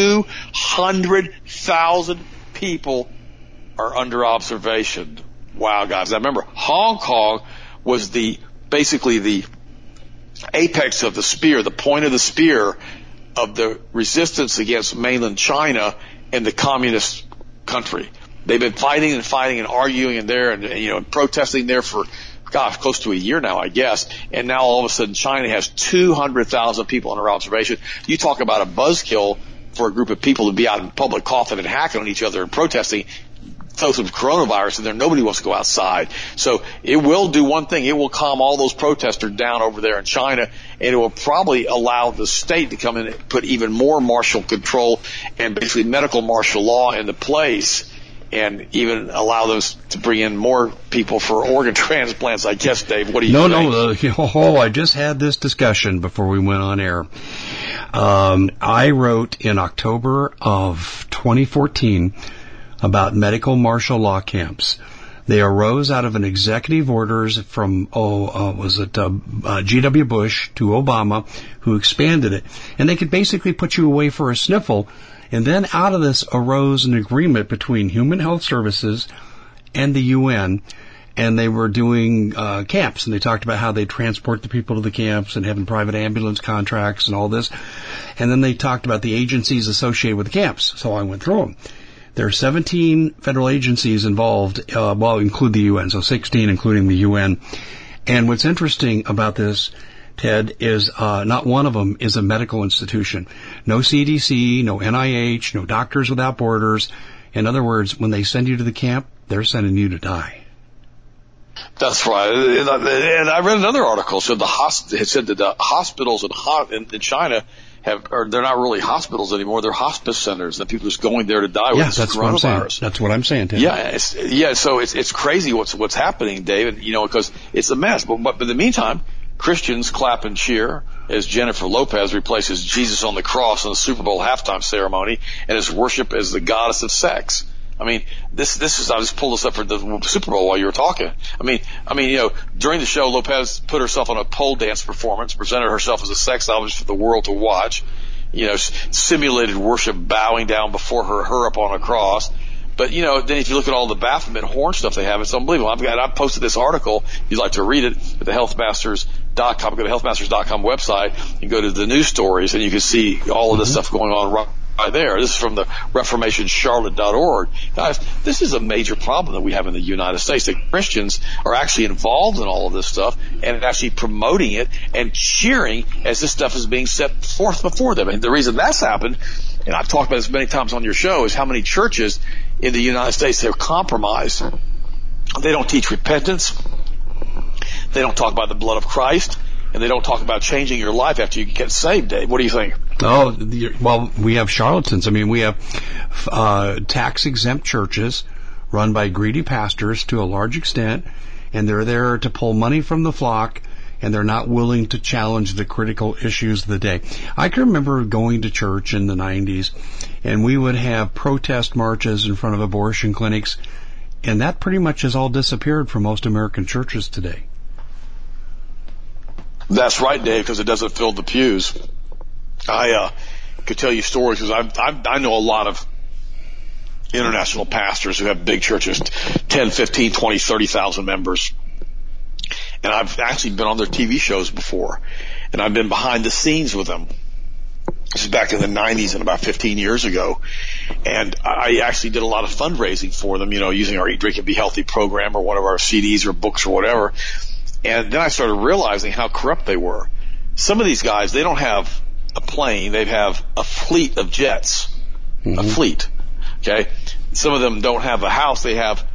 200,000 people are under observation. Wow, guys. Now remember, Hong Kong was basically the apex of the spear, the point of the spear of the resistance against mainland China and the communist country. They've been fighting and arguing in there and protesting there for, close to a year now, I guess. And now all of a sudden China has 200,000 people under observation. You talk about a buzzkill for a group of people to be out in public coughing and hacking on each other and protesting. Throw some coronavirus in there. Nobody wants to go outside. So it will do one thing. It will calm all those protesters down over there in China, and it will probably allow the state to come in and put even more martial control and basically medical martial law into place, and even allow them to bring in more people for organ transplants, I guess, Dave. What do you think? No. I just had this discussion before we went on air. I wrote in October of 2014 about medical martial law camps. They arose out of an executive orders from, G.W. Bush to Obama, who expanded it. And they could basically put you away for a sniffle. And then out of this arose an agreement between Human Health Services and the UN, and they were doing camps, and they talked about how they transport the people to the camps and having private ambulance contracts and all this. And then they talked about the agencies associated with the camps. So I went through them. There are 17 federal agencies involved, include the UN, so 16 including the UN. And what's interesting about this, Ted, is not one of them is a medical institution. No CDC, no NIH, no Doctors Without Borders. In other words, when they send you to the camp, they're sending you to die. That's right. And I read another article. So it said that the hospitals in China they're not really hospitals anymore. They're hospice centers. That people are just going there to die with this coronavirus. What I'm saying. That's what I'm saying, Ted. Yeah. So it's crazy what's happening, David. Because it's a mess. But in the meantime, Christians clap and cheer as Jennifer Lopez replaces Jesus on the cross in the Super Bowl halftime ceremony and is worshiped as the goddess of sex. I mean, this is, I just pulled this up for the Super Bowl while you were talking. I mean, during the show, Lopez put herself on a pole dance performance, presented herself as a sex object for the world to watch, simulated worship bowing down before her up on a cross. But, then if you look at all the Baphomet horn stuff they have, it's unbelievable. I posted this article. If you'd like to read it at the healthmasters.com. Go to healthmasters.com website and go to the news stories, and you can see all of this stuff going on right there. This is from the ReformationCharlotte.org. Guys, this is a major problem that we have in the United States. That Christians are actually involved in all of this stuff and actually promoting it and cheering as this stuff is being set forth before them. And the reason that's happened, and I've talked about this many times on your show, is how many churches in the United States have compromised. They don't teach repentance. They don't talk about the blood of Christ. And they don't talk about changing your life after you get saved, Dave. What do you think? Oh, well, we have charlatans. I mean, we have tax-exempt churches run by greedy pastors to a large extent, and they're there to pull money from the flock, and they're not willing to challenge the critical issues of the day. I can remember going to church in the 90s, and we would have protest marches in front of abortion clinics, and that pretty much has all disappeared from most American churches today. That's right, Dave, because it doesn't fill the pews. I could tell you stories because I know a lot of international pastors who have big churches, 10, 15, 20, 30,000 members. And I've actually been on their TV shows before. And I've been behind the scenes with them. This is back in the 90s and about 15 years ago. And I actually did a lot of fundraising for them, using our Eat, Drink, and Be Healthy program or one of our CDs or books or whatever. And then I started realizing how corrupt they were. Some of these guys, they don't have a plane. They have a fleet of jets. Mm-hmm. A fleet. Okay? Some of them don't have a house. They have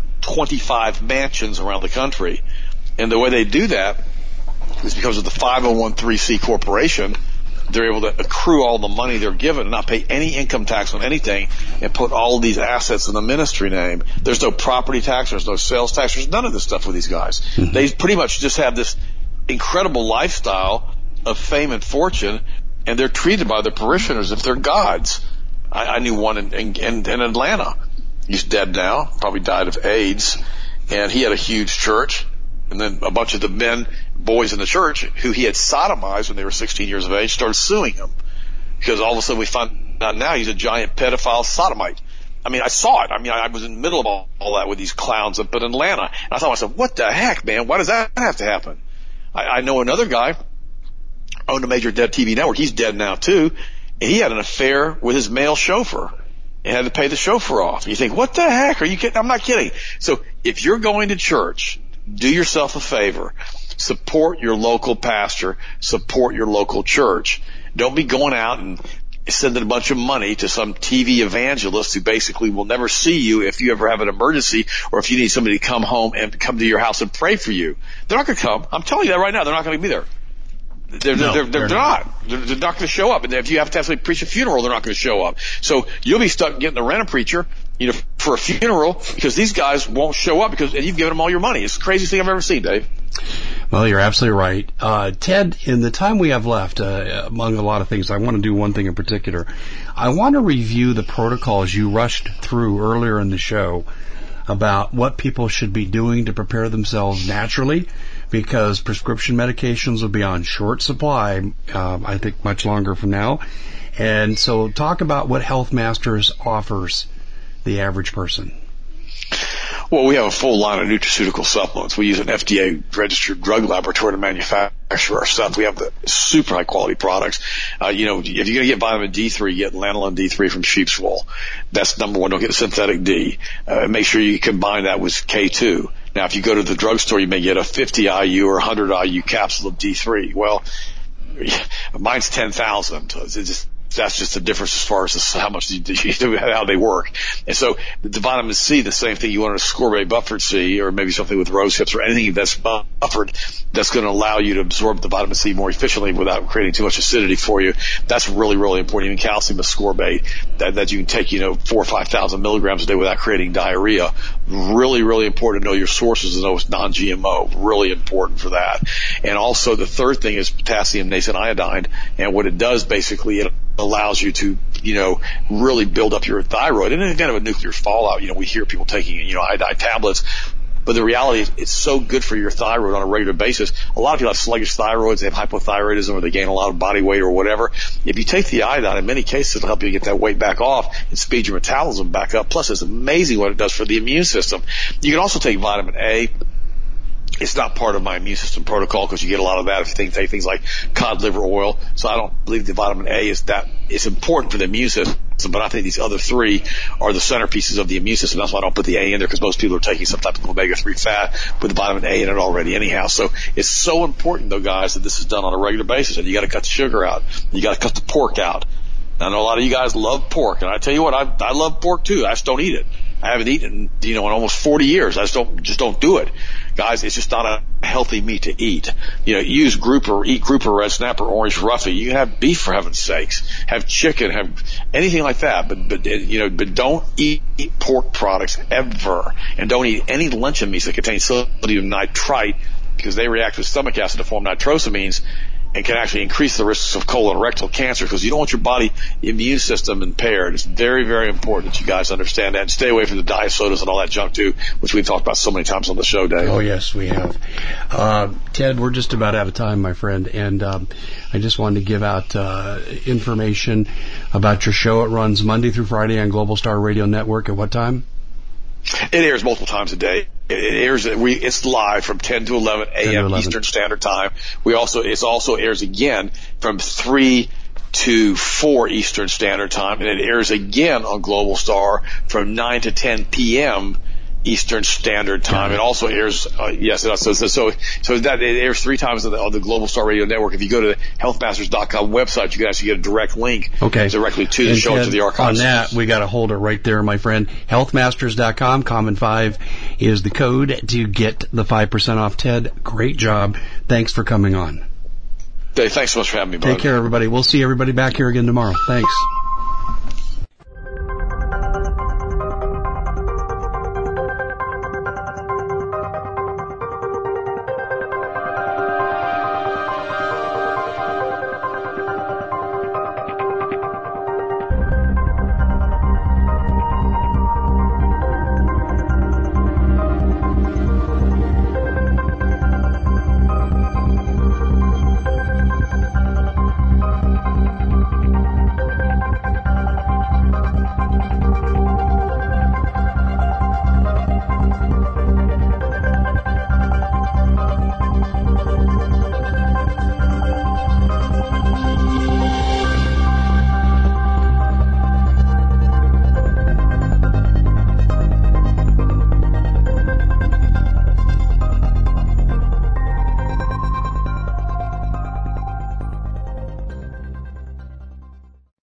25 mansions around the country. And the way they do that is because of the 501(c)(3) corporation. They're able to accrue all the money they're given and not pay any income tax on anything and put all of these assets in the ministry name. There's no property tax. There's no sales tax. There's none of this stuff with these guys. Mm-hmm. They pretty much just have this incredible lifestyle of fame and fortune, and they're treated by their parishioners if they're gods. I knew one in Atlanta. He's dead now, probably died of AIDS, and he had a huge church. And then a bunch of the boys in the church who he had sodomized when they were 16 years of age started suing him. Because all of a sudden we find out now he's a giant pedophile sodomite. I mean, I saw it. I mean, I was in the middle of all that with these clowns up in Atlanta. And I thought to myself, what the heck, man? Why does that have to happen? I know another guy owned a major dead TV network. He's dead now too. And he had an affair with his male chauffeur and had to pay the chauffeur off. You think, what the heck? Are you kidding? I'm not kidding. So if you're going to church, do yourself a favor. Support your local pastor. Support your local church. Don't be going out and sending a bunch of money to some TV evangelist who basically will never see you if you ever have an emergency or if you need somebody to come home and come to your house and pray for you. They're not going to come. I'm telling you that right now. They're not going to be there. They're not. They're not going to show up. And if you have to have somebody preach a funeral, they're not going to show up. So you'll be stuck getting to rent a preacher, for a funeral because these guys won't show up and you've given them all your money. It's the craziest thing I've ever seen, Dave. Well, you're absolutely right. Ted, in the time we have left, among a lot of things, I want to do one thing in particular. I want to review the protocols you rushed through earlier in the show about what people should be doing to prepare themselves naturally, because prescription medications will be on short supply, I think much longer from now. And so talk about what Health Masters offers the average person. Well, we have a full line of nutraceutical supplements. We use an FDA-registered drug laboratory to manufacture our stuff. We have the super high-quality products. If you're going to get vitamin D3, get lanolin D3 from sheep's wool. That's number one. Don't get a synthetic D. Make sure you combine that with K2. Now, if you go to the drugstore, you may get a 50 IU or 100 IU capsule of D3. Well, mine's 10,000. That's just the difference as far as how much how they work. And so the vitamin C, the same thing. You want a ascorbate buffered C, or maybe something with rose hips, or anything that's buffered that's going to allow you to absorb the vitamin C more efficiently without creating too much acidity for you. That's really, really important. Even calcium ascorbate that you can take 4,000 or 5,000 milligrams a day without creating diarrhea. Really, really important to know your sources and know it's non-GMO. Really important for that. And also the third thing is potassium nascent iodine, and what it does basically, it allows you to, really build up your thyroid. And in kind of a nuclear fallout, we hear people taking, iodine tablets. But the reality is it's so good for your thyroid on a regular basis. A lot of people have sluggish thyroids, they have hypothyroidism, or they gain a lot of body weight or whatever. If you take the iodine, in many cases it'll help you get that weight back off and speed your metabolism back up. Plus it's amazing what it does for the immune system. You can also take vitamin A. It's not part of my immune system protocol because you get a lot of that if you take things like cod liver oil. So I don't believe the vitamin A is that it's important for the immune system, but I think these other three are the centerpieces of the immune system. That's why I don't put the A in there, because most people are taking some type of omega-3 fat with the vitamin A in it already anyhow. So it's so important, though, guys, that this is done on a regular basis, and you got to cut the sugar out. You got to cut the pork out. Now, I know a lot of you guys love pork, and I tell you what, I love pork too. I just don't eat it. I haven't eaten, in almost 40 years. I just don't do it. Guys, it's just not a healthy meat to eat. Use grouper, eat grouper, red snapper, orange roughy. You can have beef, for heaven's sakes. Have chicken, have anything like that. But don't eat pork products ever. And don't eat any luncheon meats that contain sodium nitrite, because they react with stomach acid to form nitrosamines and can actually increase the risks of colon and rectal cancer, because you don't want your body immune system impaired. It's very, very important that you guys understand that, and stay away from the diet sodas and all that junk too, which we've talked about so many times on the show, Dave. Oh, yes, we have. Ted, we're just about out of time, my friend, and I just wanted to give out information about your show. It runs Monday through Friday on Global Star Radio Network. At what time? It airs multiple times a day. It's live from 10 to 11 a.m. Eastern Standard Time. It also airs again from 3 to 4 Eastern Standard Time, and it airs again on Global Star from 9 to 10 p.m. Eastern Standard Time. It also airs, yes, it also, so that it airs 3 times on the Global Star Radio Network. If you go to the healthmasters.com website, you can actually get a direct link directly to the show, to the archives. On that, we got to hold it right there, my friend. Healthmasters.com, Common 5 is the code to get the 5% off. Ted, great job. Thanks for coming on. Dave, thanks so much for having me, brother. Take care, everybody. We'll see everybody back here again tomorrow. Thanks.